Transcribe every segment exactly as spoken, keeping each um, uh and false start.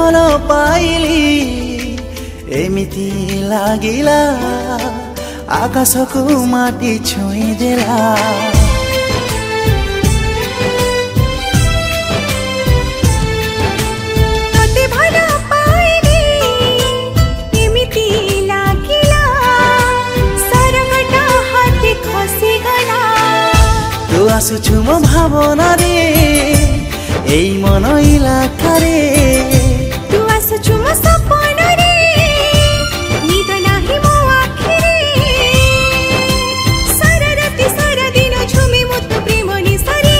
भल पाइली एमिति लागिला आकाश को माटी छुई देला तोते भल पाइली एमिति लागिला सरंगटा हाथे खसी गला तू आसुछु मो भावना रे एई मन इलाका रे तू आसुछु मो सपन रे निद नाही मो आखि रे सारा राति सारा दिन झुमी मुत प्रेम निसरे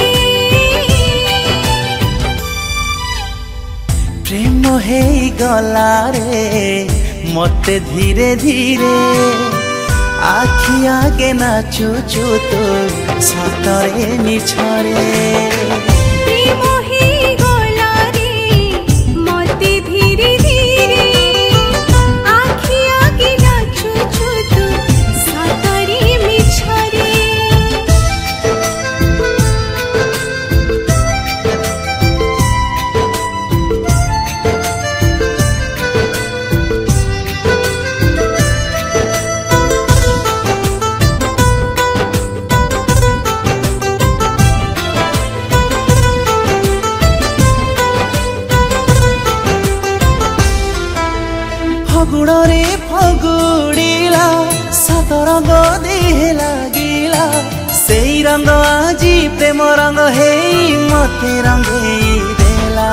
प्रेम हे गला रे मते धीरे धीरे आखि आगे नाचुचु तो सतरे मिछरे प्रेम हे गला रे मते धीरे धीरे आखि आगे नाचुचु तो सतरे मिछरे फगुण रे फगुड़ीला सात रंग देह लागिला सेई रंग आजी प्रेम रंग हे मते रंगे देला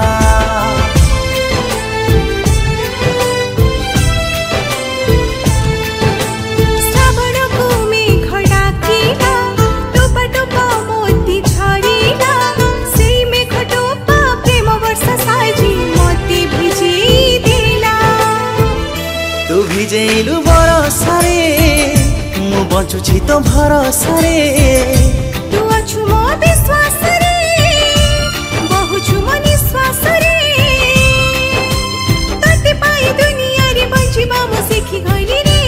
श्रावण को मेघ डाकिला टोपा टोपा मोती झरिला सेई मेघ टोपा प्रेम वर्षा साजी मोती भिजे देला तू भिजेलु बरसारे मु बंचुछि तो भरसारे तू अछु मो विश्वास रे बहुछु मो निश्वास रे तोते पाई दुनिया रे बंचिबा मो सिखि गइली रे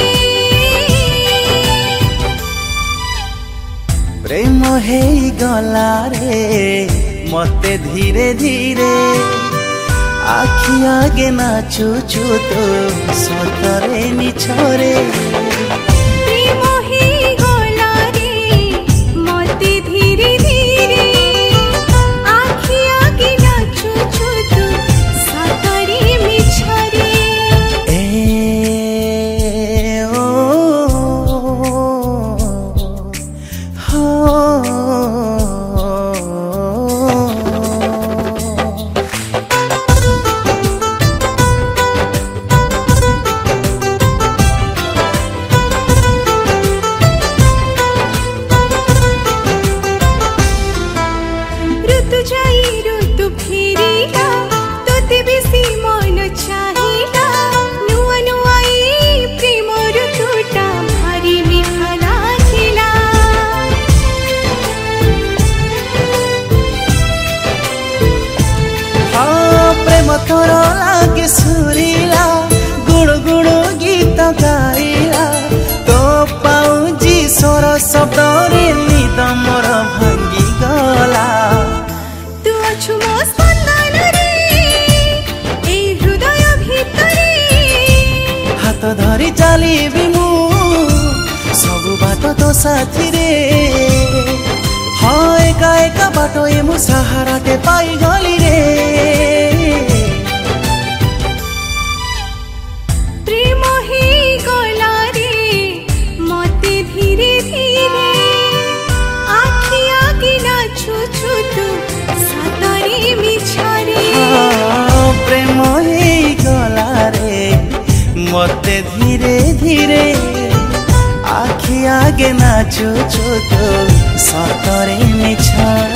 प्रेम हे गला रे मते धीरे धीरे आखि आगे नाचुचु तो सतरे मिछरे प्रेम हे गला रे मते धीरे धीरे आखि आगे नाचुचु तो सतरे मिछरे ए ओ हो ऋतु जाई ऋतु फेरिला तोते बेसी मन चाहिला नुआ नुआई प्रेम ऋतुटा भारी मिठा लागिला हाँ प्रेम तोर लागे सुरीला गुण गुण गीत गाइला तो पाउजी स्वर शब्द रे निद मोर भांगी गला तू अछु मो स्पंदन रे ए हृदय भितरे हाथ धरी चलिबी मु सबु बाटो तो साथी रे हाँ एका एका बाटो ए मु सहारा टे पाई गली रे प्रेम हे गला रे मते धीरे धीरे आखि आगे नाचुछु तू सतरे मिछरे हाँ, प्रेम हे गला रे मते धीरे धीरे आखि आगे नाचुचु तो सतरे मिछरे।